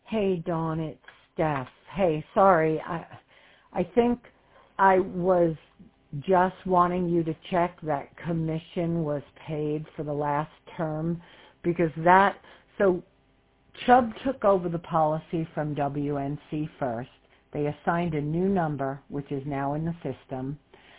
Hey, Dawn, it's Steph. Hey, sorry. I think I was just wanting you to check that commission was paid for the last term because so Chubb took over the policy from WNC first. They assigned a new number, which is now in the system.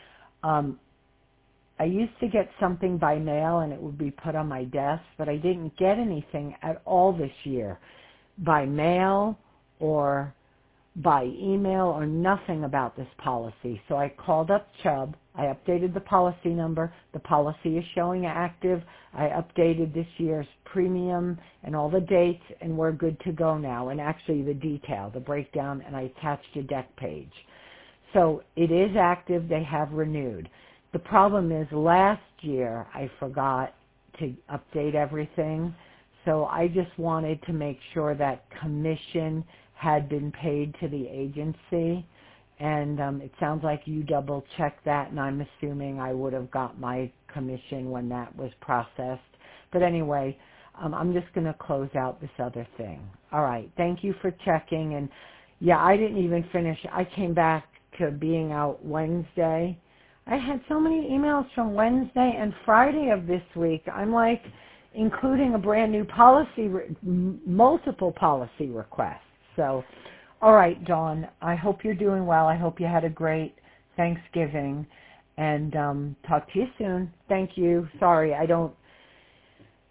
I used to get something by mail and it would be put on my desk, but I didn't get anything at all this year by mail or by email or nothing about this policy. So I called up Chubb. I updated the policy number. The policy is showing active. I updated this year's premium and all the dates, and we're good to go now. And actually the detail, the breakdown, and I attached a deck page. So it is active. They have renewed. The problem is last year I forgot to update everything. So I just wanted to make sure that commission had been paid to the agency. And it sounds like you double-checked that, and I'm assuming I would have got my commission when that was processed. But anyway, I'm just going to close out this other thing. All right, thank you for checking. And, yeah, I didn't even finish. I came back to being out Wednesday. I had so many emails from Wednesday and Friday of this week. I'm like, including a brand new policy, multiple policy requests. So, all right, Dawn, I hope you're doing well. I hope you had a great Thanksgiving, and talk to you soon. Thank you. Sorry, I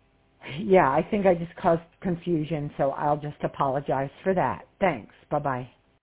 think I just caused confusion, so I'll just apologize for that. Thanks. Bye-bye.